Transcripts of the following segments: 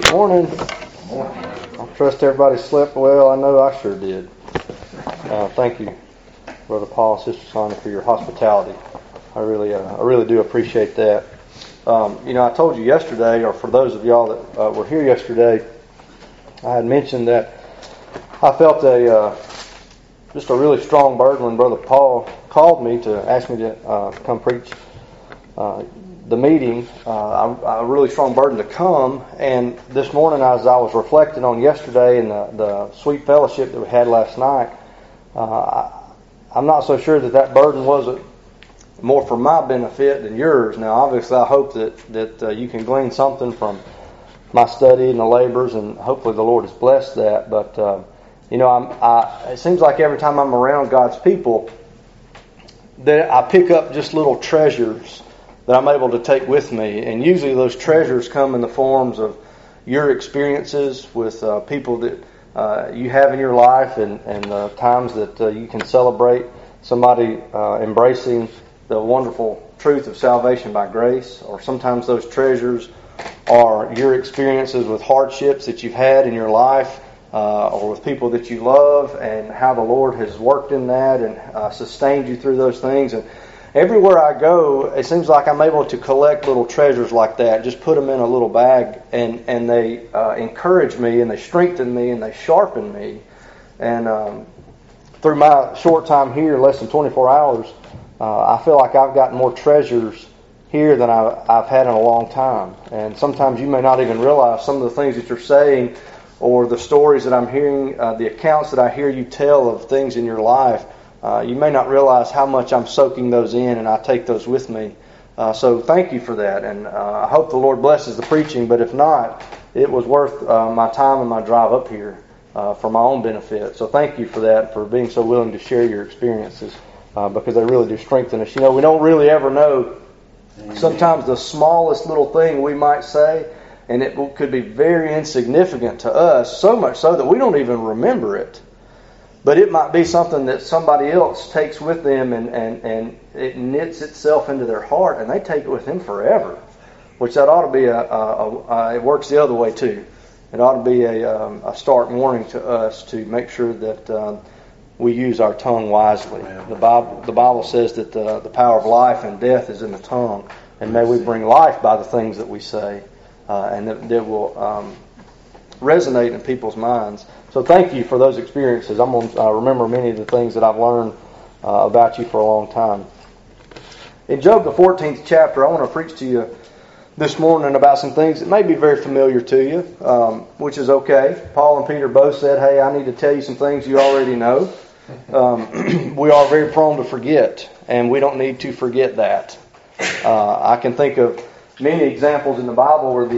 Morning. I trust everybody slept well. I know I sure did. Thank you, Brother Paul, Sister Sonia, for your hospitality. I really do appreciate that. I told you yesterday, or for those of y'all that were here yesterday, I had mentioned that I felt just a really strong burden when Brother Paul called me to ask me to come preach the meeting. A really strong burden to come, and this morning as I was reflecting on yesterday and the sweet fellowship that we had last night, I'm not so sure that burden wasn't more for my benefit than yours. Now obviously I hope that you can glean something from my study and the labors, and hopefully the Lord has blessed that. But it seems like every time I'm around God's people that I pick up just little treasures that I'm able to take with me. And usually those treasures come in the forms of your experiences with people that you have in your life, and times that you can celebrate somebody embracing the wonderful truth of salvation by grace. Or sometimes those treasures are your experiences with hardships that you've had in your life, or with people that you love, and how the Lord has worked in that and sustained you through those things. And everywhere I go, it seems like I'm able to collect little treasures like that, just put them in a little bag, and they encourage me, and they strengthen me, and they sharpen me. And through my short time here, less than 24 hours, I feel like I've got more treasures here than I've had in a long time. And sometimes you may not even realize some of the things that you're saying, or the stories that I'm hearing, the accounts that I hear you tell of things in your life. You may not realize how much I'm soaking those in, and I take those with me. So thank you for that, and I hope the Lord blesses the preaching. But if not, it was worth my time and my drive up here for my own benefit. So thank you for that, for being so willing to share your experiences, because they really do strengthen us. We don't really ever know. Sometimes the smallest little thing we might say, and it could be very insignificant to us, so much so that we don't even remember it. But it might be something that somebody else takes with them, and it knits itself into their heart, and they take it with them forever. Which that ought to be it works the other way too. It ought to be a stark warning to us to make sure that we use our tongue wisely. The Bible says that the power of life and death is in the tongue, and may we bring life by the things that we say, and that will resonate in people's minds. So thank you for those experiences. I'm going to remember many of the things that I've learned about you for a long time. In Job, the 14th chapter, I want to preach to you this morning about some things that may be very familiar to you, which is okay. Paul and Peter both said, hey, I need to tell you some things you already know. We are very prone to forget, and we don't need to forget that. I can think of many examples in the Bible where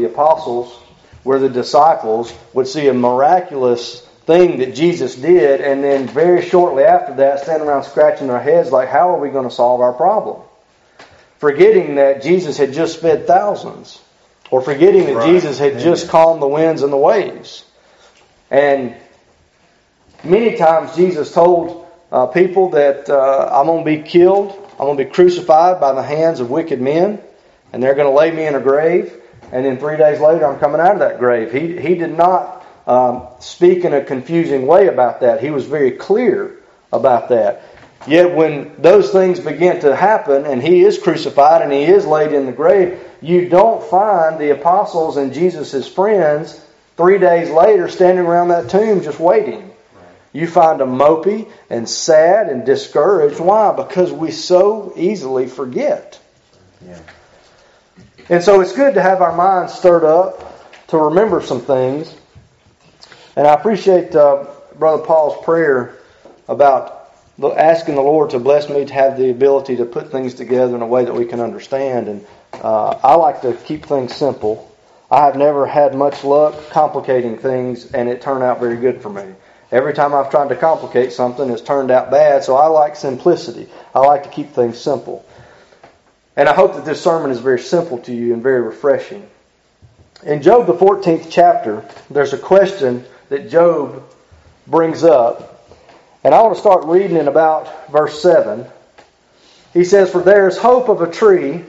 the disciples would see a miraculous thing that Jesus did, and then very shortly after that stand around scratching their heads like, how are we going to solve our problem? Forgetting that Jesus had just fed thousands, or forgetting that Jesus had just calmed the winds and the waves. And many times Jesus told people that I'm going to be killed, I'm going to be crucified by the hands of wicked men, and they're going to lay me in a grave, and then 3 days later I'm coming out of that grave. He did not speak in a confusing way about that. He was very clear about that. Yet when those things begin to happen, and he is crucified and he is laid in the grave, you don't find the apostles and Jesus' friends 3 days later standing around that tomb just waiting. You find them mopey and sad and discouraged. Why? Because we so easily forget. Yeah. And so it's good to have our minds stirred up to remember some things. And I appreciate Brother Paul's prayer about asking the Lord to bless me to have the ability to put things together in a way that we can understand. And I like to keep things simple. I have never had much luck complicating things, and it turned out very good for me. Every time I've tried to complicate something, it's turned out bad. So I like simplicity. I like to keep things simple. And I hope that this sermon is very simple to you and very refreshing. In Job, the 14th chapter, there's a question that Job brings up. And I want to start reading in about verse 7. He says, "For there is hope of a tree,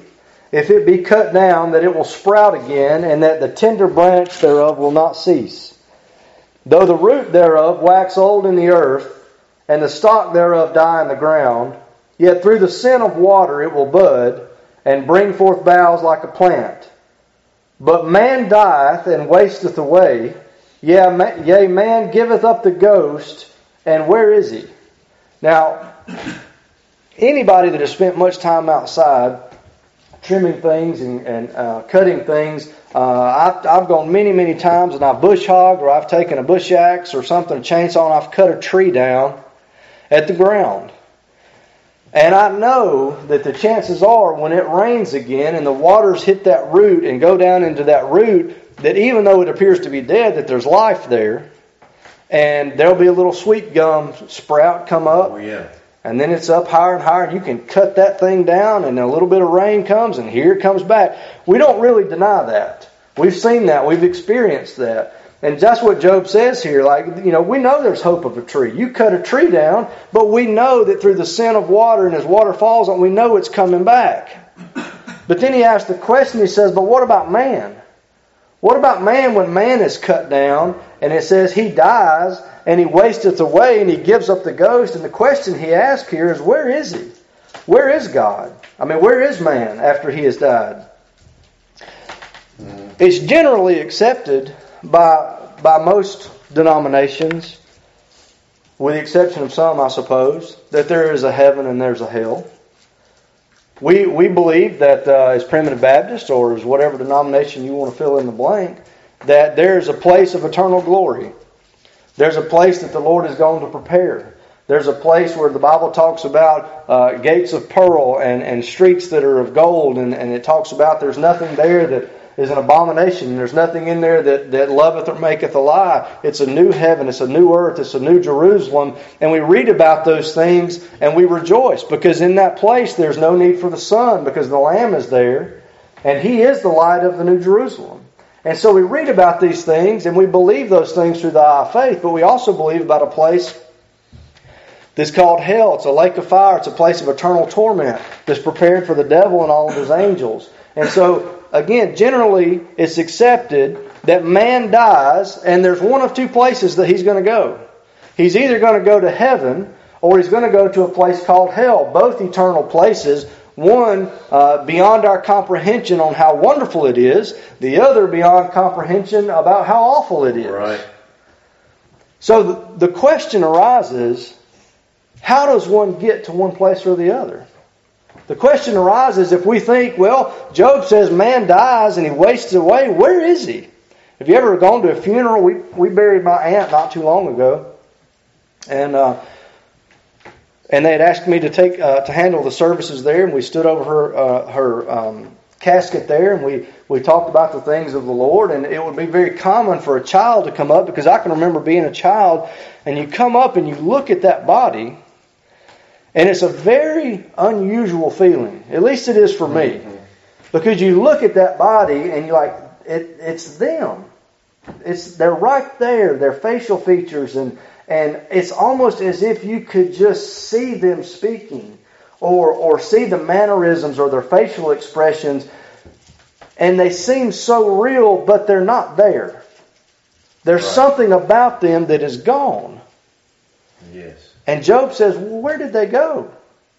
if it be cut down, that it will sprout again, and that the tender branch thereof will not cease. Though the root thereof wax old in the earth, and the stock thereof die in the ground, yet through the scent of water it will bud, and bring forth boughs like a plant. But man dieth and wasteth away, yea, man giveth up the ghost, and where is he? Now, anybody that has spent much time outside trimming things and cutting things, I've gone many times and I've bush hogged, or I've taken a bush axe or something, a chainsaw, and I've cut a tree down at the ground. And I know that the chances are when it rains again and the waters hit that root and go down into that root, that even though it appears to be dead, that there's life there. And there'll be a little sweet gum sprout come up. Oh, yeah. And then it's up higher and higher, and you can cut that thing down, and a little bit of rain comes, and here it comes back. We don't really deny that. We've seen that. We've experienced that. And that's what Job says here. We know there's hope of a tree. You cut a tree down, but we know that through the scent of water, and as water falls on, we know it's coming back. But then he asks the question, he says, but what about man? What about man when man is cut down, and it says he dies, and he wasteth away, and he gives up the ghost? And the question he asks here is, where is he? Where is God? Where is man after he has died? It's generally accepted by most denominations, with the exception of some, I suppose, that there is a heaven and there's a hell. We believe that as Primitive Baptist, or as whatever denomination you want to fill in the blank, that there's a place of eternal glory. There's a place that the Lord is going to prepare. There's a place where the Bible talks about gates of pearl and streets that are of gold, and it talks about there's nothing there that is an abomination. There's nothing in there that loveth or maketh a lie. It's a new heaven. It's a new earth. It's a new Jerusalem. And we read about those things and we rejoice, because in that place there's no need for the sun, because the Lamb is there and He is the light of the new Jerusalem. And so we read about these things and we believe those things through the eye of faith, but we also believe about a place that's called hell. It's a lake of fire. It's a place of eternal torment that's prepared for the devil and all of his angels. And so, again, generally it's accepted that man dies, and there's one of two places that he's going to go. He's either going to go to heaven, or he's going to go to a place called hell. Both eternal places. One beyond our comprehension on how wonderful it is. The other beyond comprehension about how awful it is. Right. So the question arises, how does one get to one place or the other? The question arises if we think, well, Job says man dies and he wastes away. Where is he? Have you ever gone to a funeral? We buried my aunt not too long ago, and they had asked me to to handle the services there, and we stood over her casket there, and we talked about the things of the Lord. And it would be very common for a child to come up, because I can remember being a child, and you come up and you look at that body. And it's a very unusual feeling. At least it is for me. Because you look at that body and you're like, it's them. They're right there. Their facial features. And it's almost as if you could just see them speaking. Or see the mannerisms or their facial expressions. And they seem so real, but they're not there. There's something about them that is gone. Yes. And Job says, well, where did they go?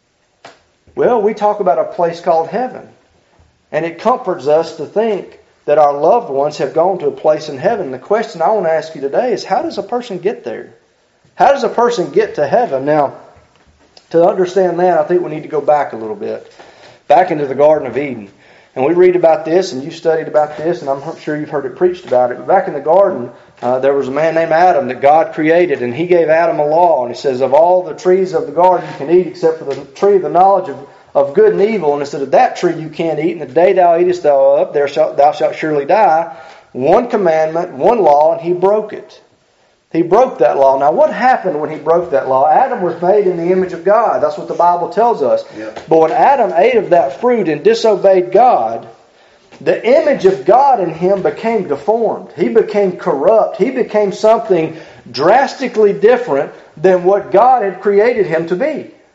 Well, we talk about a place called heaven. And it comforts us to think that our loved ones have gone to a place in heaven. The question I want to ask you today is, how does a person get there? How does a person get to heaven? Now, to understand that, I think we need to go back a little bit. Back into the Garden of Eden. And we read about this, and you studied about this, and I'm sure you've heard it preached about it. But back in the garden, there was a man named Adam that God created, and He gave Adam a law. And He says, of all the trees of the garden you can eat, except for the tree of the knowledge of good and evil. And instead of that tree you can't eat, and the day thou eatest thereof, thou shalt surely die. One commandment, one law, and he broke it. He broke that law. Now, what happened when he broke that law? Adam was made in the image of God. That's what the Bible tells us. Yep. But when Adam ate of that fruit and disobeyed God, the image of God in him became deformed. He became corrupt. He became something drastically different than what God had created him to be.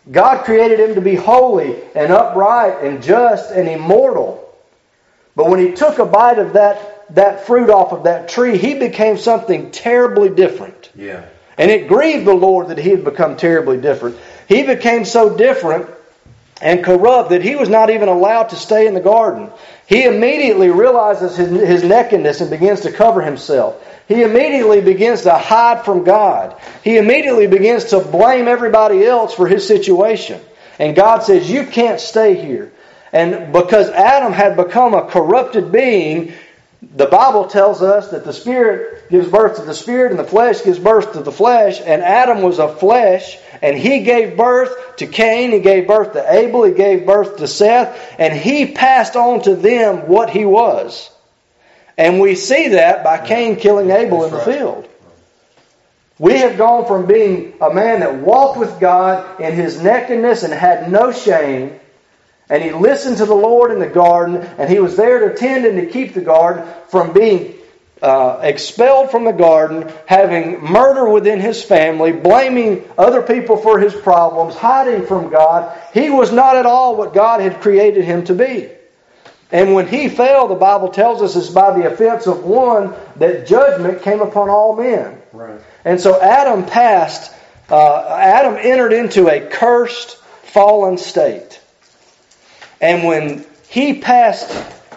God created him to be holy and upright and just and immortal. But when he took a bite of that fruit off of that tree, he became something terribly different. Yeah. And it grieved the Lord that he had become terribly different. He became so different and corrupt that he was not even allowed to stay in the garden. He immediately realizes his nakedness and begins to cover himself. He immediately begins to hide from God. He immediately begins to blame everybody else for his situation. And God says, you can't stay here. And because Adam had become a corrupted being, the Bible tells us that the Spirit gives birth to the Spirit and the flesh gives birth to the flesh. And Adam was of flesh, and he gave birth to Cain, he gave birth to Abel, he gave birth to Seth, and he passed on to them what he was. And we see that by Cain killing Abel in the field. We have gone from being a man that walked with God in his nakedness and had no shame, and he listened to the Lord in the garden, and he was there to tend and to keep the garden, from being expelled from the garden, having murder within his family, blaming other people for his problems, hiding from God. He was not at all what God had created him to be. And when he fell, the Bible tells us it's by the offense of one that judgment came upon all men. Right. And so Adam entered into a cursed, fallen state. And when he passed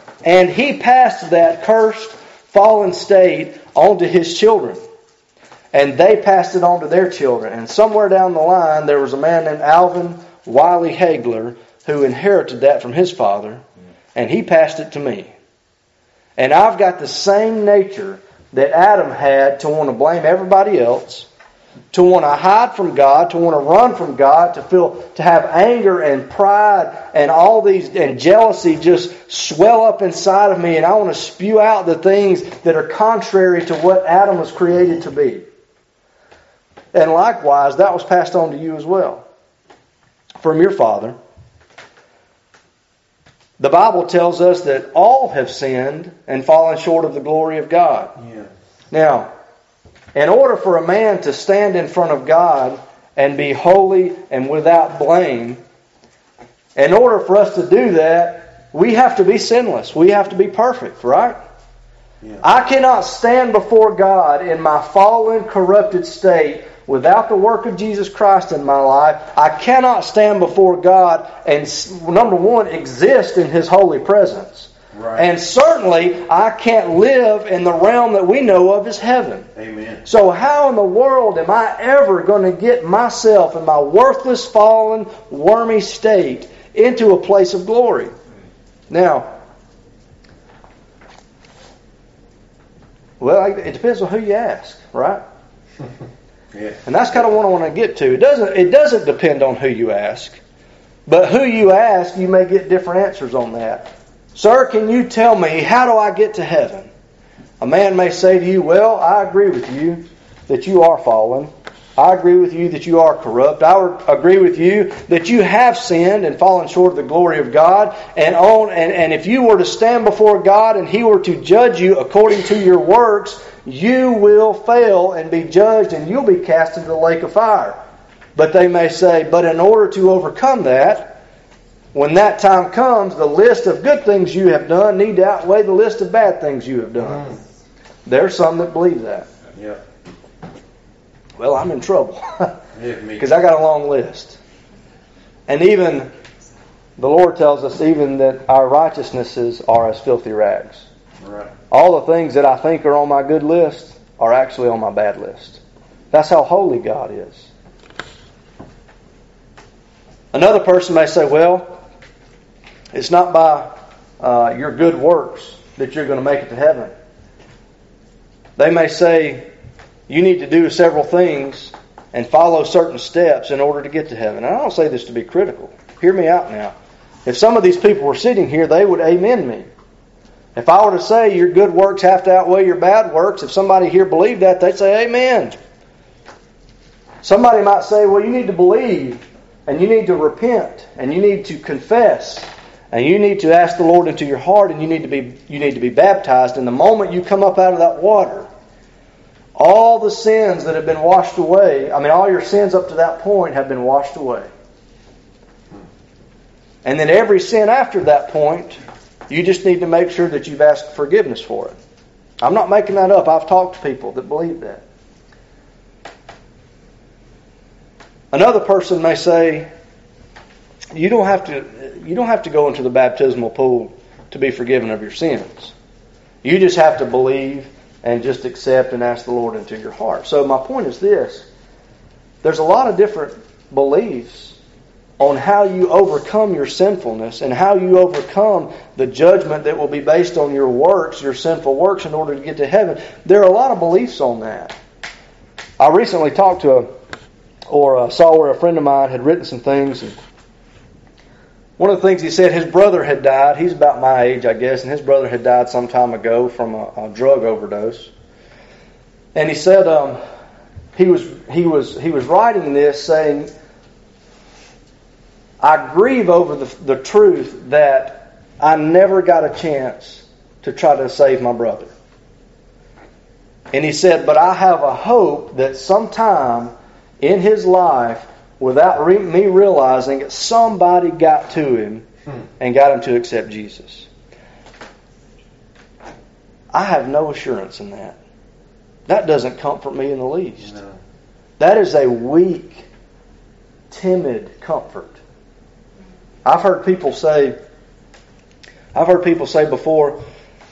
that cursed, fallen state onto his children. And they passed it on to their children. And somewhere down the line, there was a man named Alvin Wiley Hagler who inherited that from his father. And he passed it to me. And I've got the same nature that Adam had, to want to blame everybody else, to want to hide from God, to want to run from God, to have anger and pride and all these, and jealousy just swell up inside of me, and I want to spew out the things that are contrary to what Adam was created to be. And likewise, that was passed on to you as well from your father. The Bible tells us that all have sinned and fallen short of the glory of God. Yeah. Now, in order for a man to stand in front of God and be holy and without blame, in order for us to do that, we have to be sinless. We have to be perfect, right? Yeah. I cannot stand before God in my fallen, corrupted state without the work of Jesus Christ in my life. I cannot stand before God and, number one, exist in His holy presence. Right. And certainly, I can't live in the realm that we know of as heaven. Amen. So how in the world am I ever going to get myself in my worthless, fallen, wormy state into a place of glory? Now, well, it depends on who you ask, right? Yeah. And that's kind of what I want to get to. It doesn't depend on who you ask. But who you ask, you may get different answers on that. Sir, can you tell me, how do I get to heaven? A man may say to you, well, I agree with you that you are fallen. I agree with you that you are corrupt. I agree with you that you have sinned and fallen short of the glory of God. And if you were to stand before God and He were to judge you according to your works, you will fail and be judged, and you'll be cast into the lake of fire. But they may say, but in order to overcome that, when that time comes, the list of good things you have done need to outweigh the list of bad things you have done. There's some that believe that. Yeah. Well, I'm in trouble Yeah, me. because I got a long list. And even the Lord tells us even that our righteousnesses are as filthy rags. Right. All the things that I think are on my good list are actually on my bad list. That's how holy God is. Another person may say, well, it's not by your good works that you're going to make it to heaven. They may say, you need to do several things and follow certain steps in order to get to heaven. And I don't say this to be critical. Hear me out now. If some of these people were sitting here, they would amen me. If I were to say your good works have to outweigh your bad works, if somebody here believed that, they'd say amen. Somebody might say, well, you need to believe, and you need to repent, and you need to confess, and you need to ask the Lord into your heart, and you need to be baptized. And the moment you come up out of that water, all the sins that have been washed away, all your sins up to that point have been washed away. And then every sin after that point, you just need to make sure that you've asked forgiveness for it. I'm not making that up. I've talked to people that believe that. Another person may say, you don't have to go into the baptismal pool to be forgiven of your sins. You just have to believe and just accept and ask the Lord into your heart. So my point is this. There's a lot of different beliefs on how you overcome your sinfulness and how you overcome the judgment that will be based on your works, your sinful works, in order to get to heaven. There are a lot of beliefs on that. I recently talked to saw where a friend of mine had written some things. And one of the things he said, his brother had died. He's about my age, I guess, and his brother had died some time ago from a drug overdose. And he said he was writing this saying, I grieve over the truth that I never got a chance to try to save my brother. And he said, but I have a hope that sometime in his life, without me realizing it, somebody got to him and got him to accept Jesus. I have no assurance in that. That doesn't comfort me in the least. No. That is a weak, timid comfort. I've heard people say before,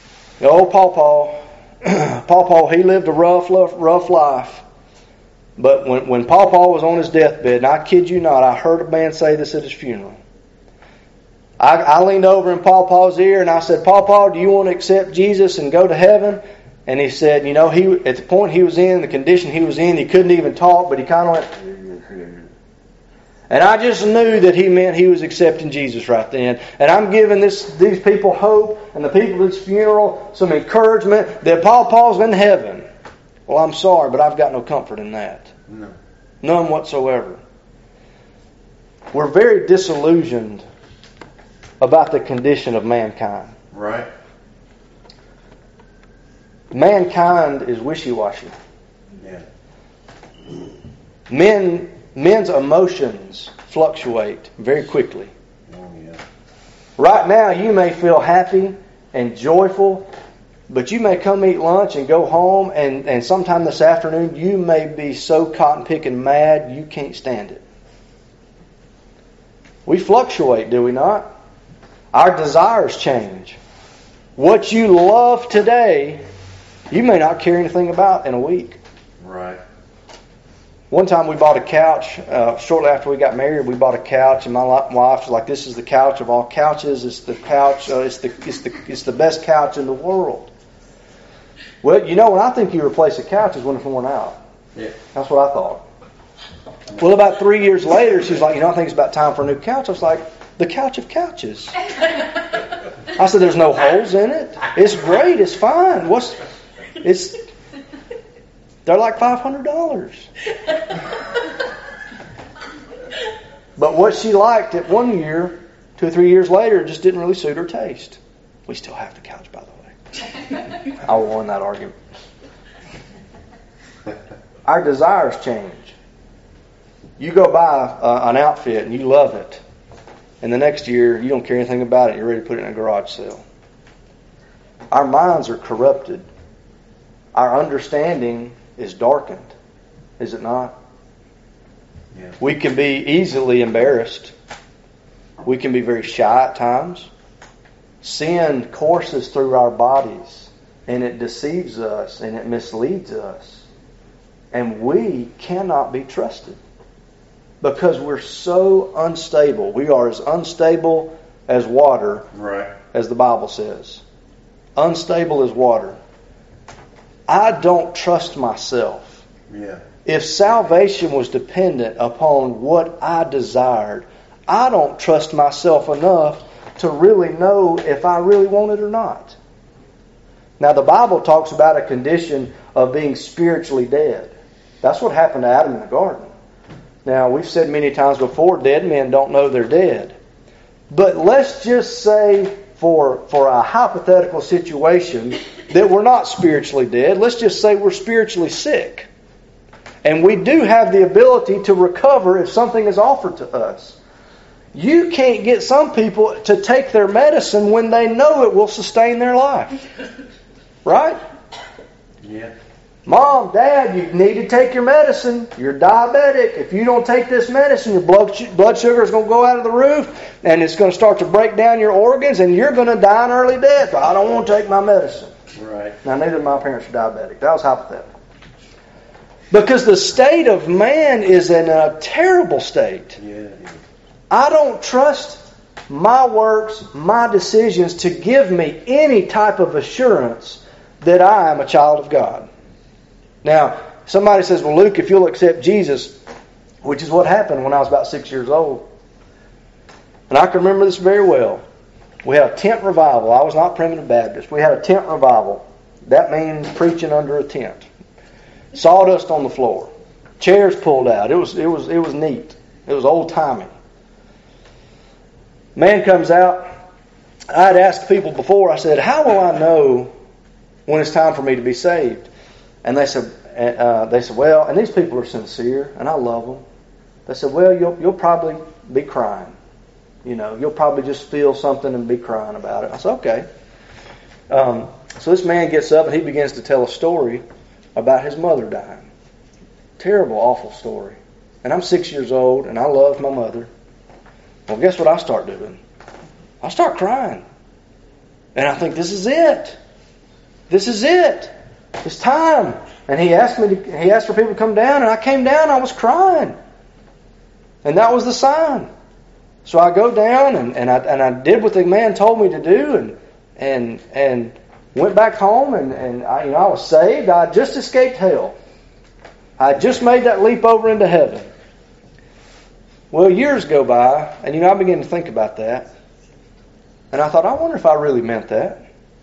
Paul, he lived a rough life. But when Paul was on his deathbed, and I kid you not, I heard a man say this at his funeral. I leaned over in Paul's ear and I said, Paul, do you want to accept Jesus and go to heaven? And he said, at the point he was in, the condition he was in, he couldn't even talk, but he kind of went... And I just knew that he meant he was accepting Jesus right then. And I'm giving these people hope, and the people at this funeral some encouragement that Paul's in heaven. Well, I'm sorry, but I've got no comfort in that. No. None whatsoever. We're very disillusioned about the condition of mankind. Right. Mankind is wishy-washy. Yeah. Men's emotions fluctuate very quickly. Oh, yeah. Right now, you may feel happy and joyful, but you may come eat lunch and go home, and sometime this afternoon, you may be so cotton-picking mad you can't stand it. We fluctuate, do we not? Our desires change. What you love today, you may not care anything about in a week. Right. One time we bought a couch. Shortly after we got married, we bought a couch, and my wife was like, "This is the couch of all couches. It's the couch. It's the best couch in the world." Well, when I think you replace a couch is when it's worn out. Yeah. That's what I thought. Well, about 3 years later, she was like, "I think it's about time for a new couch." I was like, "The couch of couches." I said, "There's no holes in it. It's great. It's fine. They're like $500. But what she liked at 1 year, 2 or 3 years later, it just didn't really suit her taste. We still have the couch, by the way. I won that argument. Our desires change. You go buy an outfit and you love it, and the next year you don't care anything about it. You're ready to put it in a garage sale. Our minds are corrupted. Our understanding is darkened, is it not? Yeah. We can be easily embarrassed. We can be very shy at times. Sin courses through our bodies, and it deceives us, and it misleads us. And we cannot be trusted because we're so unstable. We are as unstable as water, Right. as the Bible says. Unstable as water. I don't trust myself. Yeah. If salvation was dependent upon what I desired, I don't trust myself enough to really know if I really want it or not. Now, the Bible talks about a condition of being spiritually dead. That's what happened to Adam in the garden. Now, we've said many times before, dead men don't know they're dead. But let's just say, for a hypothetical situation, that we're not spiritually dead. Let's just say we're spiritually sick. And we do have the ability to recover if something is offered to us. You can't get some people to take their medicine when they know it will sustain their life. Right? Yeah. Mom, Dad, you need to take your medicine. You're diabetic. If you don't take this medicine, your blood sugar is going to go out of the roof, and it's going to start to break down your organs, and you're going to die an early death. I don't want to take my medicine. Right. Now, neither of my parents are diabetic. That was hypothetical. Because the state of man is in a terrible state. Yeah. I don't trust my works, my decisions to give me any type of assurance that I am a child of God. Now, somebody says, well, Luke, if you'll accept Jesus, which is what happened when I was about 6 years old. And I can remember this very well. We had a tent revival. I was not Primitive Baptist. We had a tent revival. That means preaching under a tent. Sawdust on the floor. Chairs pulled out. It was neat. It was old-timey. Man comes out. I had asked people before, I said, how will I know when it's time for me to be saved? And they said, well, and these people are sincere, and I love them. They said, well, you'll probably be crying. You'll probably just feel something and be crying about it. I said, okay. So this man gets up and he begins to tell a story about his mother dying. Terrible, awful story. And I'm 6 years old, and I love my mother. Well, guess what I start doing? I start crying. And I think, this is it. This is it. It's time. And he asked for people to come down, and I came down, I was crying. And that was the sign. So I go down, and I did what the man told me to do, and went back home, and I was saved. I had just escaped hell. I had just made that leap over into heaven. Well, years go by, and I began to think about that. And I thought, I wonder if I really meant that.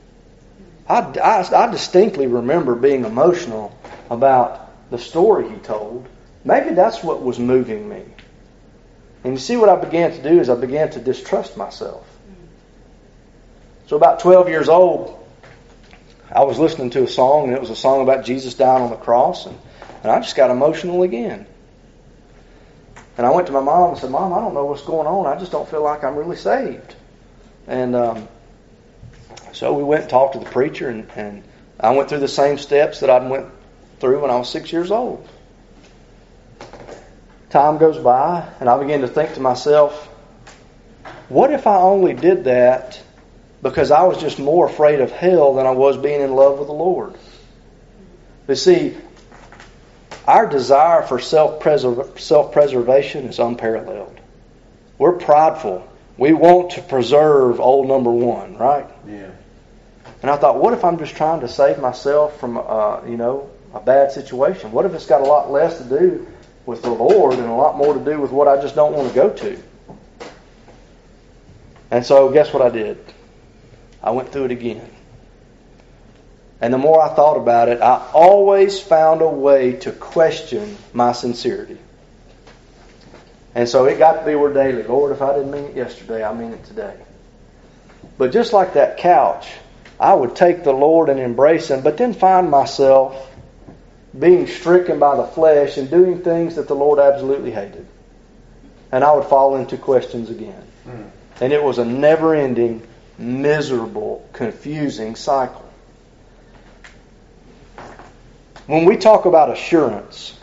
I distinctly remember being emotional about the story he told. Maybe that's what was moving me. And you see, what I began to do is I began to distrust myself. So about 12 years old, I was listening to a song, and it was a song about Jesus dying on the cross, and I just got emotional again. And I went to my mom and said, Mom, I don't know what's going on. I just don't feel like I'm really saved. And so we went and talked to the preacher, and I went through the same steps that I went through when I was 6 years old. Time goes by, and I began to think to myself, what if I only did that because I was just more afraid of hell than I was being in love with the Lord? But see, our desire for self-preservation is unparalleled. We're prideful. We want to preserve old number one, right? Yeah. And I thought, what if I'm just trying to save myself from, a bad situation? What if it's got a lot less to do with the Lord and a lot more to do with what I just don't want to go to? And so guess what I did? I went through it again. And the more I thought about it, I always found a way to question my sincerity. And so it got to be where daily, Lord, if I didn't mean it yesterday, I mean it today. But just like that couch, I would take the Lord and embrace Him, but then find myself being stricken by the flesh and doing things that the Lord absolutely hated. And I would fall into questions again. And it was a never-ending, miserable, confusing cycle. When we talk about assurance,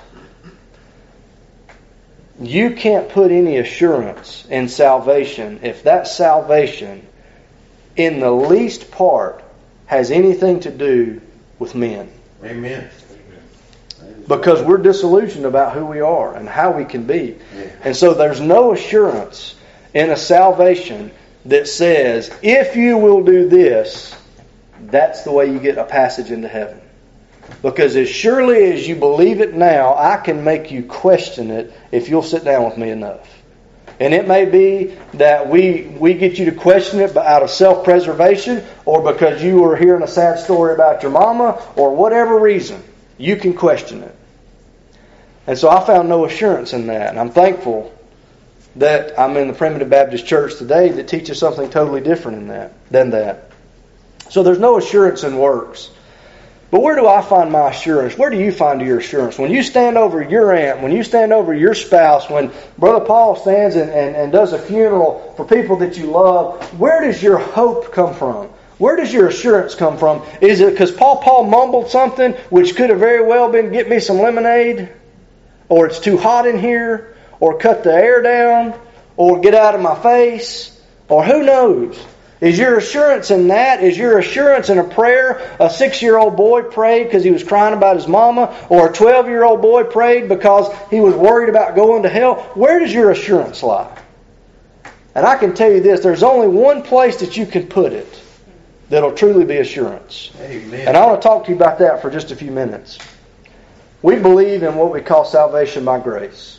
you can't put any assurance in salvation if that salvation in the least part has anything to do with men. Amen. Because we're disillusioned about who we are and how we can be. Yeah. And so there's no assurance in a salvation that says, if you will do this, that's the way you get a passage into heaven. Because as surely as you believe it now, I can make you question it if you'll sit down with me enough. And it may be that we get you to question it out of self-preservation, or because you were hearing a sad story about your mama, or whatever reason, you can question it. And so I found no assurance in that. And I'm thankful that I'm in the Primitive Baptist Church today that teaches something totally different than that. So there's no assurance in works. But where do I find my assurance? Where do you find your assurance? When you stand over your aunt, when you stand over your spouse, when Brother Paul stands and does a funeral for people that you love, where does your hope come from? Where does your assurance come from? Is it because Paul mumbled something which could have very well been, get me some lemonade? Or it's too hot in here? Or cut the air down? Or get out of my face? Or who knows? Is your assurance in that? Is your assurance in a prayer? A 6-year-old boy prayed because he was crying about his mama, or a 12-year-old boy prayed because he was worried about going to hell? Where does your assurance lie? And I can tell you this, there's only one place that you can put it that'll truly be assurance. Amen. And I want to talk to you about that for just a few minutes. We believe in what we call salvation by grace.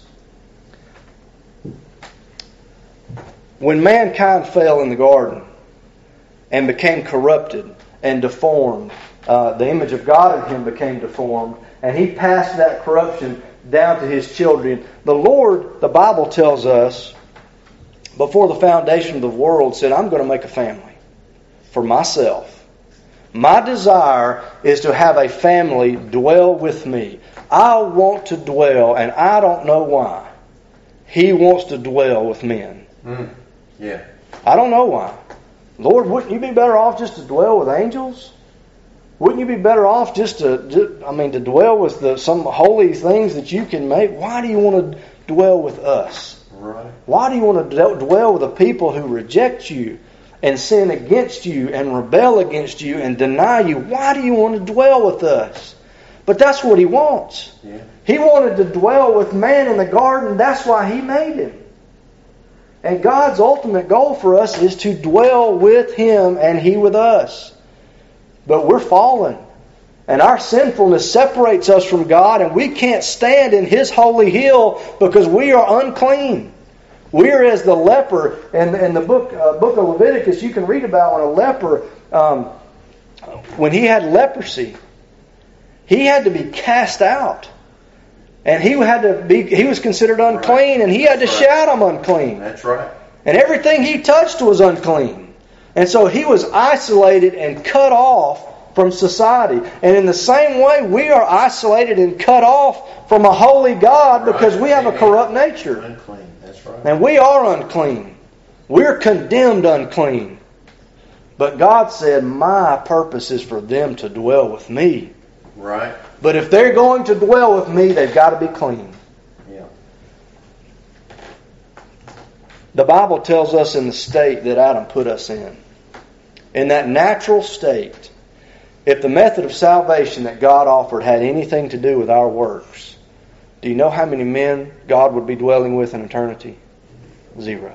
When mankind fell in the garden and became corrupted and deformed, the image of God in him became deformed, and he passed that corruption down to his children. The Lord, the Bible tells us, before the foundation of the world, said, I'm going to make a family for myself. My desire is to have a family dwell with me. I want to dwell, and I don't know why. He wants to dwell with men. Yeah. I don't know why. Lord, wouldn't you be better off just to dwell with angels? Wouldn't you be better off just to dwell with some holy things that you can make? Why do you want to dwell with us? Right. Why do you want to dwell with the people who reject you and sin against you and rebel against you and deny you? Why do you want to dwell with us? But that's what He wants. Yeah. He wanted to dwell with man in the garden. That's why He made him. And God's ultimate goal for us is to dwell with Him and He with us. But we're fallen. And our sinfulness separates us from God, and we can't stand in His holy hill because we are unclean. We are as the leper. In the book of Leviticus, you can read about when a leper, when he had leprosy, he had to be cast out. And he was considered unclean, and he had to shout, I'm unclean. That's right. And everything he touched was unclean. And so he was isolated and cut off from society. And in the same way, we are isolated and cut off from a holy God because we have a corrupt nature. Unclean. That's right. And we are unclean. We're condemned unclean. But God said, my purpose is for them to dwell with me. Right. But if they're going to dwell with me, they've got to be clean. Yeah. The Bible tells us in the state that Adam put us in that natural state, if the method of salvation that God offered had anything to do with our works, do you know how many men God would be dwelling with in eternity? 0.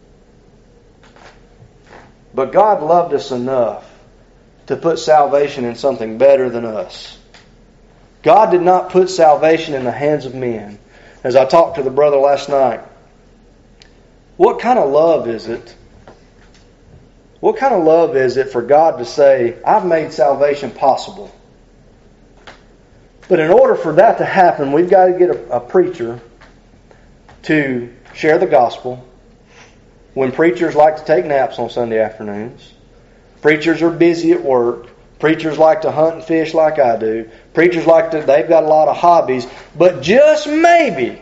But God loved us enough to put salvation in something better than us. God did not put salvation in the hands of men. As I talked to the brother last night, what kind of love is it? What kind of love is it for God to say, I've made salvation possible? But in order for that to happen, we've got to get a preacher to share the gospel. When preachers like to take naps on Sunday afternoons, preachers are busy at work, preachers like to hunt and fish like I do, preachers they've got a lot of hobbies, but just maybe,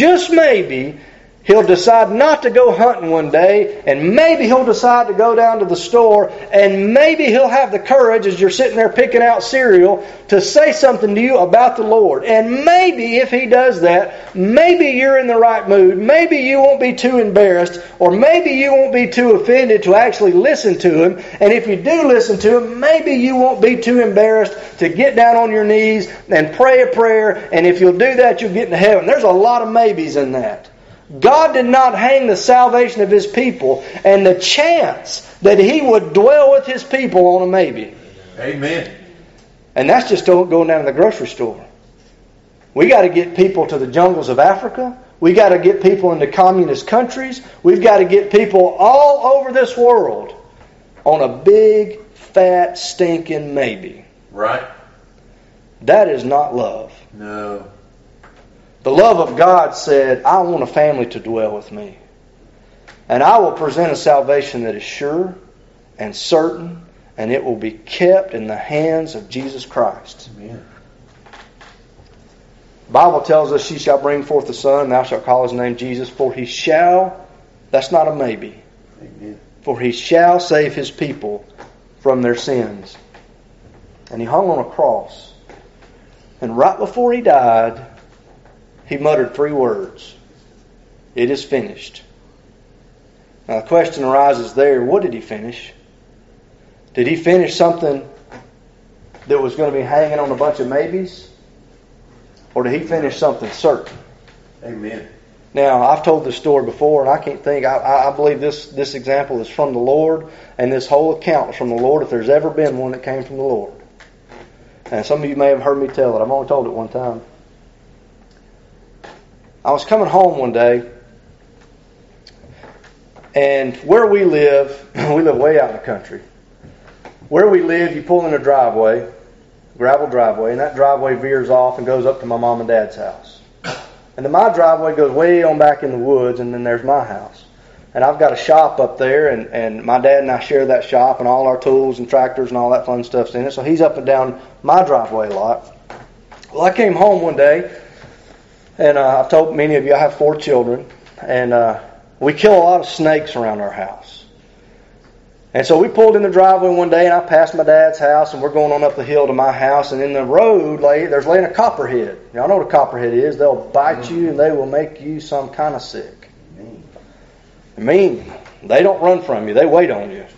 he'll decide not to go hunting one day, and maybe he'll decide to go down to the store, and maybe he'll have the courage as you're sitting there picking out cereal to say something to you about the Lord. And maybe if he does that, maybe you're in the right mood, maybe you won't be too embarrassed, or maybe you won't be too offended to actually listen to him. And if you do listen to him, maybe you won't be too embarrassed to get down on your knees and pray a prayer, and if you'll do that, you'll get into heaven. There's a lot of maybes in that. God did not hang the salvation of His people and the chance that He would dwell with His people on a maybe. Amen. And that's just going down to the grocery store. We got to get people to the jungles of Africa. We got to get people into communist countries. We've got to get people all over this world on a big, fat, stinking maybe. Right. That is not love. No. The love of God said, I want a family to dwell with me. And I will present a salvation that is sure and certain and it will be kept in the hands of Jesus Christ. Amen. The Bible tells us, she shall bring forth a son, and thou shalt call his name Jesus, for he shall, that's not a maybe, Amen. for he shall save his people from their sins. And he hung on a cross. And right before he died, he muttered 3 words. It is finished. Now the question arises there, what did he finish? Did he finish something that was going to be hanging on a bunch of maybes? Or did he finish something certain? Amen. Now, I've told this story before, and I can't think, I believe this example is from the Lord, and this whole account is from the Lord, if there's ever been one that came from the Lord. And some of you may have heard me tell it. I've only told it one time. I was coming home one day, and where we live way out in the country. Where we live, you pull in a driveway, gravel driveway, and that driveway veers off and goes up to my mom and dad's house. And then my driveway goes way on back in the woods, and then there's my house. And I've got a shop up there, and my dad and I share that shop, and all our tools and tractors and all that fun stuff's in it. So he's up and down my driveway a lot. Well, I came home one day, and I've told many of you I have 4 children, and we kill a lot of snakes around our house. And so we pulled in the driveway one day, and I passed my dad's house, and we're going on up the hill to my house, and in the road there's laying a copperhead. Y'all know what a copperhead is. They'll bite you, and they will make you some kind of sick. Mean. They don't run from you. They wait on you.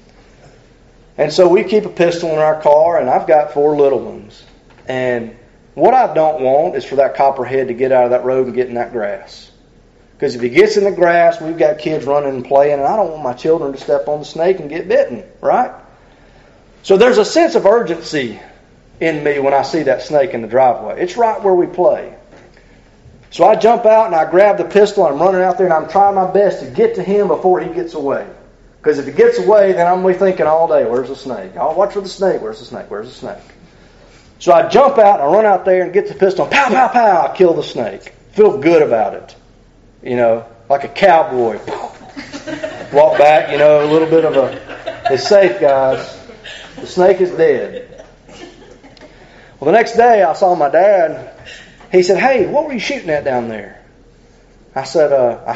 And so we keep a pistol in our car, and I've got 4 little ones. And what I don't want is for that copperhead to get out of that road and get in that grass. Because if he gets in the grass, we've got kids running and playing, and I don't want my children to step on the snake and get bitten, right? So there's a sense of urgency in me when I see that snake in the driveway. It's right where we play. So I jump out and I grab the pistol and I'm running out there and I'm trying my best to get to him before he gets away. Because if he gets away, then I'm thinking all day, where's the snake? I'll watch for the snake. Where's the snake? Where's the snake? So I jump out and I run out there and get the pistol and pow, pow, pow, I kill the snake. Feel good about it. You know, like a cowboy. Walk back, you know, a little bit of it's safe, guys. The snake is dead. Well, the next day I saw my dad. He said, "Hey, what were you shooting at down there?" I said,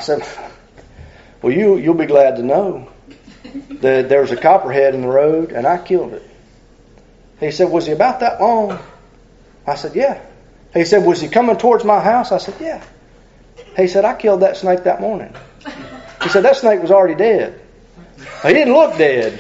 "Well, you'll be glad to know that there was a copperhead in the road and I killed it." He said, "Was he about that long?" I said, "Yeah." He said, "Was he coming towards my house?" I said, "Yeah." He said, "I killed that snake that morning." He said, "That snake was already dead." He didn't look dead.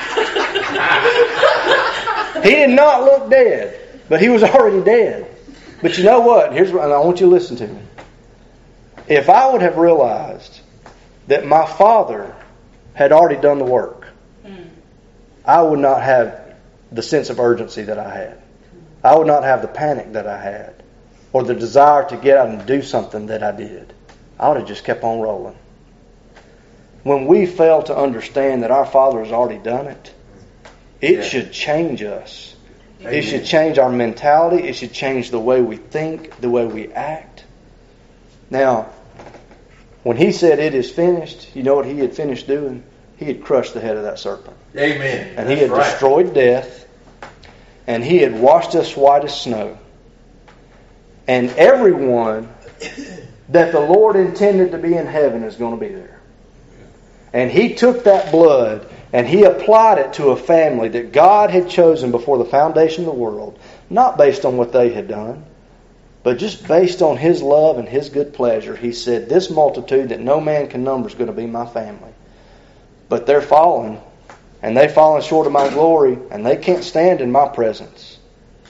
He did not look dead, but he was already dead. But you know what? Here's what I want you to listen to me. If I would have realized that my father had already done the work, I would not have the sense of urgency that I had. I would not have the panic that I had, or the desire to get out and do something that I did. I would have just kept on rolling. When we fail to understand that our Father has already done it, it should change us. Amen. It should change our mentality. It should change the way we think, the way we act. Now, when he said it is finished, you know what he had finished doing? He had crushed the head of that serpent. Amen. And he had destroyed death. And he had washed us white as snow. And everyone that the Lord intended to be in heaven is going to be there. And he took that blood and he applied it to a family that God had chosen before the foundation of the world, not based on what they had done, but just based on his love and his good pleasure. He said, "This multitude that no man can number is going to be my family. But they're fallen, and they've fallen short of my glory, and they can't stand in my presence.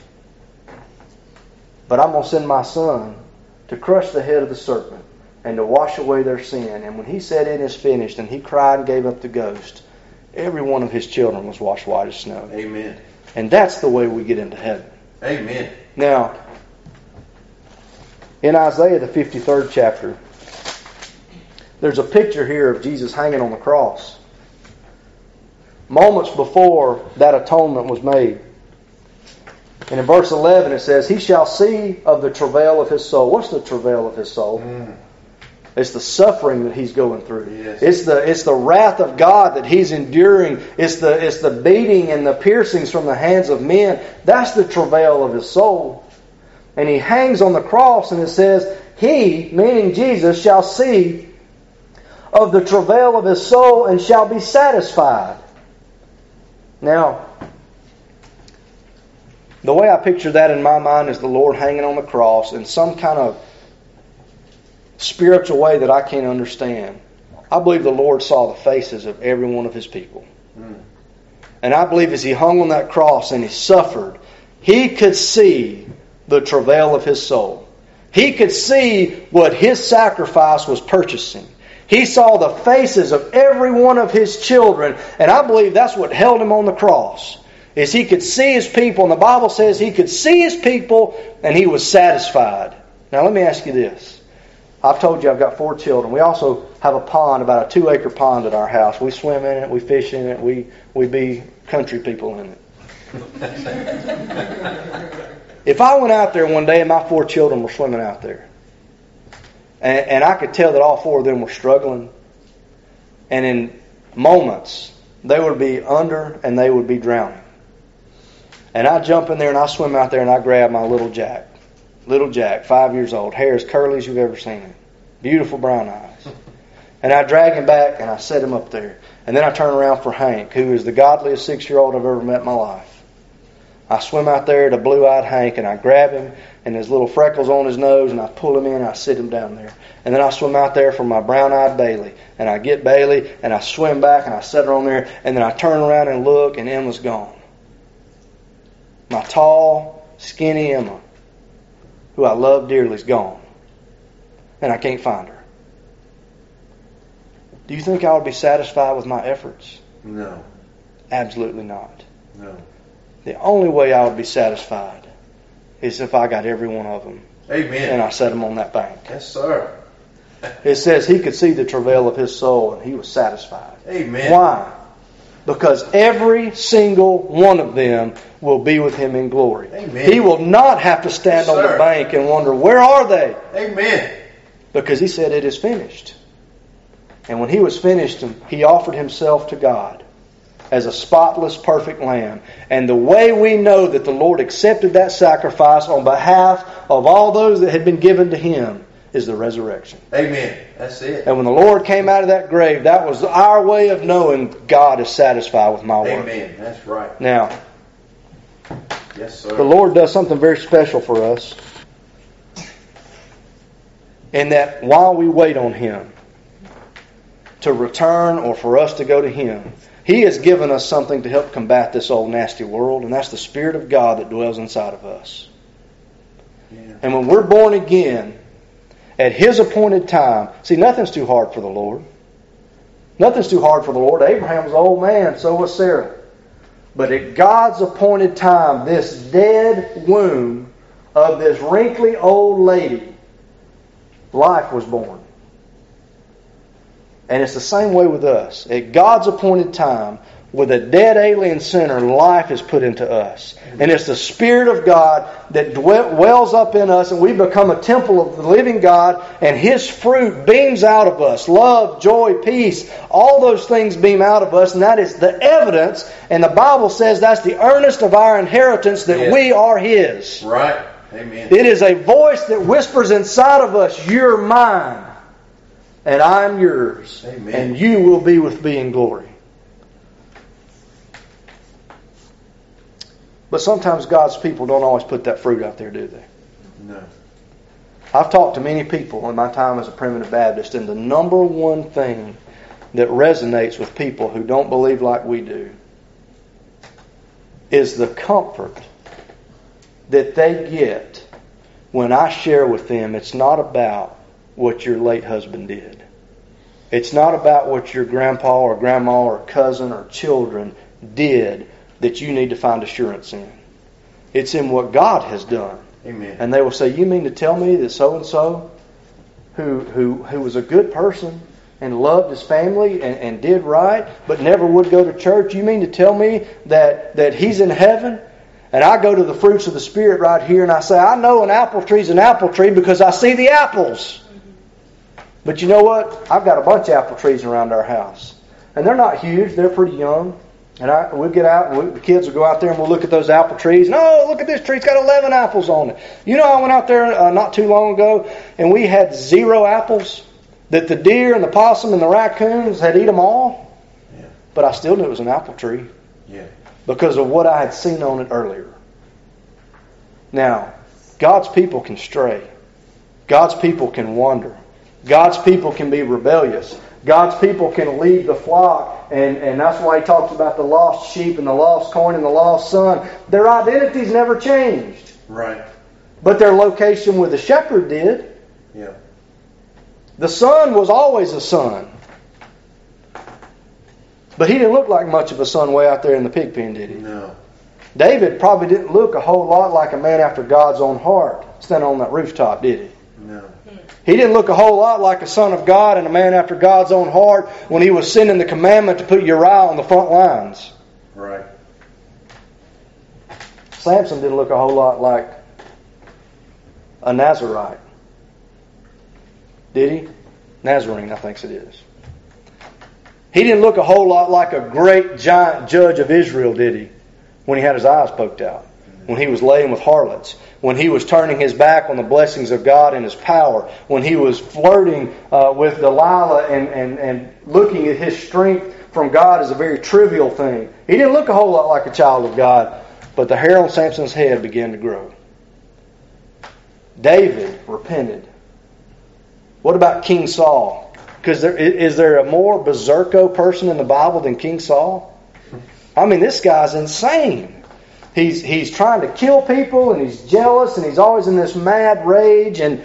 But I'm going to send my Son to crush the head of the serpent and to wash away their sin." And when he said it is finished and he cried and gave up the ghost, every one of his children was washed white as snow. Amen. And that's the way we get into heaven. Amen. Now, in Isaiah the 53rd chapter, there's a picture here of Jesus hanging on the cross. Moments before that atonement was made. And in verse 11 it says, "He shall see of the travail of his soul." What's the travail of his soul? It's the suffering that he's going through. Yes. It's the wrath of God that he's enduring. It's the beating and the piercings from the hands of men. That's the travail of his soul. And he hangs on the cross, and it says, he, meaning Jesus, shall see of the travail of his soul and shall be satisfied. Now, the way I picture that in my mind is the Lord hanging on the cross in some kind of spiritual way that I can't understand. I believe the Lord saw the faces of every one of his people. And I believe as he hung on that cross and he suffered, he could see the travail of his soul. He could see what his sacrifice was purchasing. He saw the faces of every one of his children, and I believe that's what held him on the cross. Is he could see his people, and the Bible says he could see his people and he was satisfied. Now let me ask you this. I've told you I've got 4 children. We also have a pond, about a 2-acre pond at our house. We swim in it, we fish in it, we be country people in it. If I went out there one day and my 4 children were swimming out there, and I could tell that all 4 of them were struggling, and in moments they would be under and they would be drowning. And I jump in there and I swim out there and I grab my little Jack. Little Jack, 5 years old, hair as curly as you've ever seen him. Beautiful brown eyes. And I drag him back and I set him up there. And then I turn around for Hank, who is the godliest 6-year-old I've ever met in my life. I swim out there to blue-eyed Hank and I grab him and his little freckles on his nose and I pull him in and I sit him down there. And then I swim out there for my brown-eyed Bailey. And I get Bailey and I swim back and I set her on there. And then I turn around and look and Emma's gone. My tall, skinny Emma, who I love dearly, is gone. And I can't find her. Do you think I would be satisfied with my efforts? No. Absolutely not. No. The only way I would be satisfied is if I got every one of them. Amen. And I set them on that bank. Yes, sir. It says he could see the travail of his soul and he was satisfied. Amen. Why? Because every single one of them will be with him in glory. Amen. He will not have to stand on the bank and wonder, where are they? Amen. Because he said, it is finished. And when he was finished, he offered himself to God as a spotless, perfect lamb. And the way we know that the Lord accepted that sacrifice on behalf of all those that had been given to him is the resurrection. Amen. That's it. And when the Lord came out of that grave, that was our way of knowing God is satisfied with my work. Amen. That's right. Now, yes, sir. the Lord does something very special for us. In that while we wait on him to return or for us to go to him, he has given us something to help combat this old nasty world, and that's the Spirit of God that dwells inside of us. Yeah. And when we're born again, at his appointed time, see, nothing's too hard for the Lord. Nothing's too hard for the Lord. Abraham was an old man, so was Sarah. But at God's appointed time, this dead womb of this wrinkly old lady, life was born. And it's the same way with us. At God's appointed time, with a dead alien sinner, life is put into us. And it's the Spirit of God that dwells up in us, and we become a temple of the living God, and his fruit beams out of us. Love, joy, peace, all those things beam out of us, and that is the evidence, and the Bible says that's the earnest of our inheritance, that we are his. Right. Amen. It is a voice that whispers inside of us, you're mine, and I'm yours. Amen. And you will be with me in glory. But sometimes God's people don't always put that fruit out there, do they? No. I've talked to many people in my time as a primitive Baptist, and the number one thing that resonates with people who don't believe like we do is the comfort that they get when I share with them it's not about what your late husband did. It's not about what your grandpa or grandma or cousin or children did that you need to find assurance in. It's in what God has done. Amen. And they will say, you mean to tell me that so-and-so who was a good person and loved his family and did right but never would go to church, you mean to tell me that he's in heaven? And I go to the fruits of the Spirit right here and I say, I know an apple tree's an apple tree because I see the apples. But you know what? I've got a bunch of apple trees around our house. And they're not huge. They're pretty young. And we'll get out, and the kids will go out there and we'll look at those apple trees. And, oh, look at this tree. It's got 11 apples on it. You know, I went out there not too long ago, and we had 0 apples. That the deer and the possum and the raccoons had eat them all. Yeah. But I still knew it was an apple tree. Yeah. Because of what I had seen on it earlier. Now, God's people can stray. God's people can wander. God's people can be rebellious. God's people can leave the flock. And that's why he talks about the lost sheep and the lost coin and the lost son. Their identities never changed. Right. But their location with the shepherd did. Yeah. The son was always a son. But he didn't look like much of a son way out there in the pig pen, did he? No. David probably didn't look a whole lot like a man after God's own heart standing on that rooftop, did he? No. He didn't look a whole lot like a son of God and a man after God's own heart when he was sending the commandment to put Uriah on the front lines. Right. Samson didn't look a whole lot like a Nazarite. Did he? Nazarene, I think it is. He didn't look a whole lot like a great giant judge of Israel, did he? When he had his eyes poked out. When he was laying with harlots. When he was turning his back on the blessings of God and His power. When he was flirting with Delilah and looking at his strength from God as a very trivial thing. He didn't look a whole lot like a child of God. But the hair on Samson's head began to grow. David repented. What about King Saul? Because is there a more berserko person in the Bible than King Saul? I mean, this guy's insane. He's trying to kill people, and he's jealous, and he's always in this mad rage, and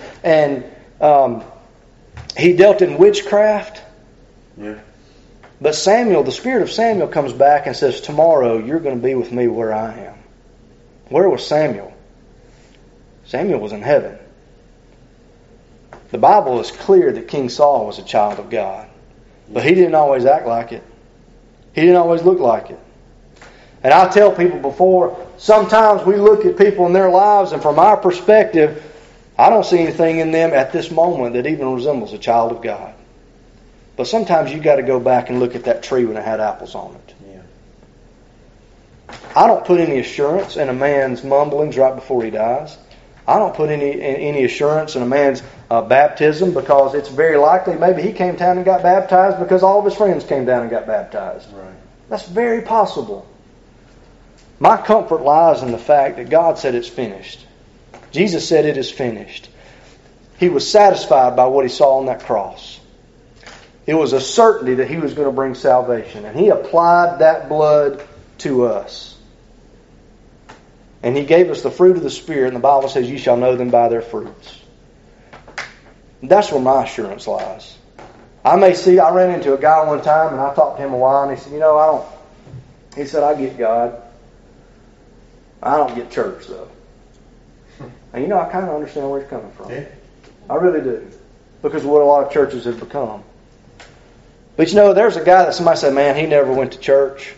he dealt in witchcraft. Yeah. But Samuel, the spirit of Samuel comes back and says, tomorrow you're going to be with me where I am. Where was Samuel? Samuel was in heaven. The Bible is clear that King Saul was a child of God. But he didn't always act like it. He didn't always look like it. And I tell people before, sometimes we look at people in their lives, and from our perspective, I don't see anything in them at this moment that even resembles a child of God. But sometimes you've got to go back and look at that tree when it had apples on it. Yeah. I don't put any assurance in a man's mumblings right before he dies. I don't put any assurance in a man's baptism, because it's very likely maybe he came down and got baptized because all of his friends came down and got baptized. Right. That's very possible. My comfort lies in the fact that God said it's finished. Jesus said it is finished. He was satisfied by what He saw on that cross. It was a certainty that He was going to bring salvation. And He applied that blood to us. And He gave us the fruit of the Spirit. And the Bible says, you shall know them by their fruits. That's where my assurance lies. I ran into a guy one time, and I talked to him a while, and he said, he said, I get God. I don't get church, though. And I kind of understand where he's coming from. Yeah. I really do. Because of what a lot of churches have become. But there's a guy that somebody said, man, he never went to church.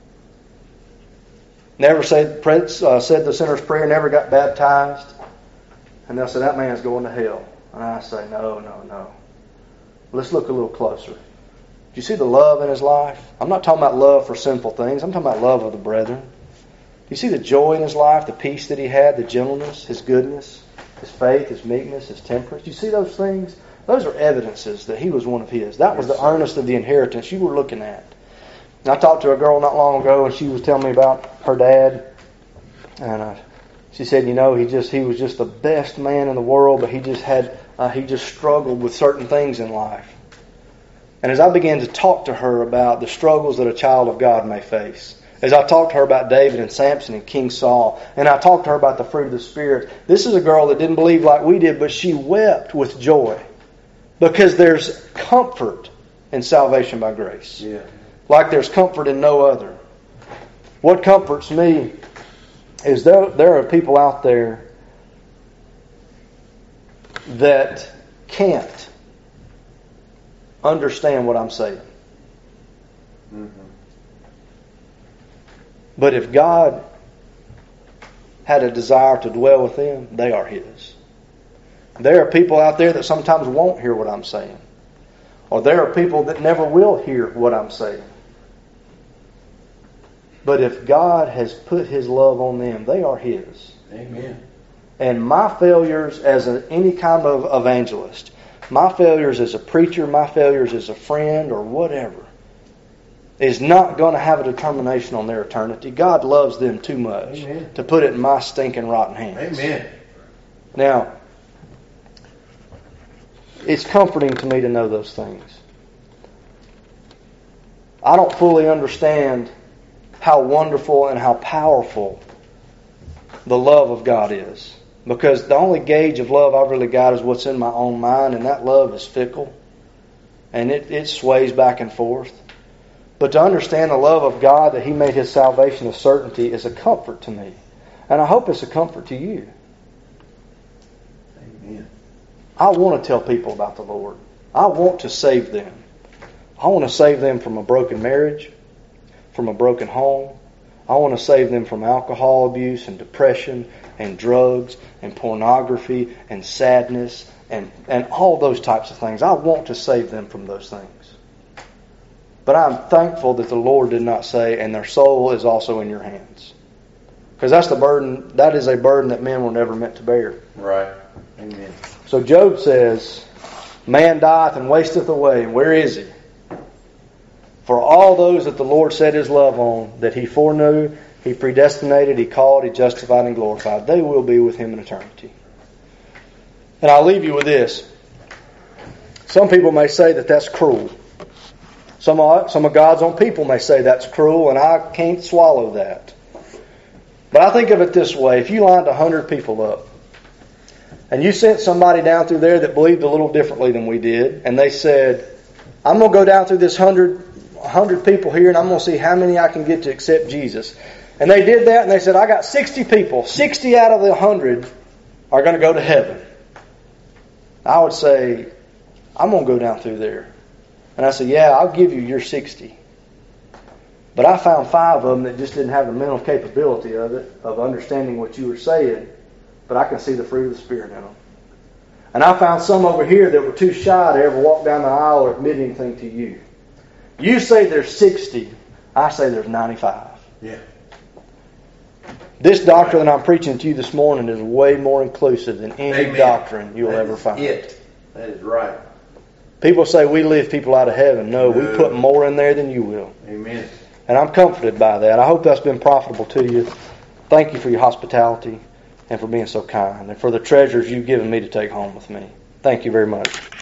Never said the sinner's prayer, never got baptized. And they'll say, that man's going to hell. And I say, no. Let's look a little closer. Do you see the love in his life? I'm not talking about love for sinful things. I'm talking about love of the brethren. Do you see the joy in his life, the peace that he had, the gentleness, his goodness, his faith, his meekness, his temperance? Do you see those things? Those are evidences that he was one of His. That was the earnest of the inheritance you were looking at. And I talked to a girl not long ago, and she was telling me about her dad. And she said, he was just the best man in the world, but he just struggled with certain things in life. And as I began to talk to her about the struggles that a child of God may face, as I talked to her about David and Samson and King Saul, and I talked to her about the fruit of the Spirit, this is a girl that didn't believe like we did, but she wept with joy. Because there's comfort in salvation by grace. Yeah. Like there's comfort in no other. What comforts me is there are people out there that can't understand what I'm saying. Mm-hmm. But if God had a desire to dwell with them, they are His. There are people out there that sometimes won't hear what I'm saying. Or there are people that never will hear what I'm saying. But if God has put His love on them, they are His. Amen. And my failures as any kind of evangelist, my failures as a preacher, my failures as a friend or whatever, is not going to have a determination on their eternity. God loves them too much to put it in my stinking rotten hands. Amen. Now, it's comforting to me to know those things. I don't fully understand how wonderful and how powerful the love of God is. Because the only gauge of love I've really got is what's in my own mind, and that love is fickle. And it sways back and forth. But to understand the love of God, that He made His salvation a certainty, is a comfort to me. And I hope it's a comfort to you. Amen. I want to tell people about the Lord. I want to save them. I want to save them from a broken marriage, from a broken home. I want to save them from alcohol abuse and depression and drugs and pornography and sadness and all those types of things. I want to save them from those things. But I'm thankful that the Lord did not say, and their soul is also in your hands. Because that's the burden, that is a burden that men were never meant to bear. Right. Amen. So Job says, man dieth and wasteth away. Where is he? For all those that the Lord set His love on, that He foreknew, He predestinated, He called, He justified, and glorified, they will be with Him in eternity. And I'll leave you with this. Some people may say that that's cruel. Some of God's own people may say that's cruel, and I can't swallow that. But I think of it this way. If you lined 100 people up, and you sent somebody down through there that believed a little differently than we did, and they said, I'm going to go down through this 100 people here, and I'm going to see how many I can get to accept Jesus. And they did that, and they said, I got 60 people. 60 out of the 100 are going to go to heaven. I would say, I'm going to go down through there. And I said, yeah, I'll give you your 60. But I found 5 of them that just didn't have the mental capability of it, of understanding what you were saying. But I can see the fruit of the Spirit in them. And I found some over here that were too shy to ever walk down the aisle or admit anything to you. You say there's 60. I say there's 95. Yeah. This doctrine that I'm preaching to you this morning is way more inclusive than any doctrine you'll ever find. That is right. People say we lift people out of heaven. No, we put more in there than you will. Amen. And I'm comforted by that. I hope that's been profitable to you. Thank you for your hospitality and for being so kind and for the treasures you've given me to take home with me. Thank you very much.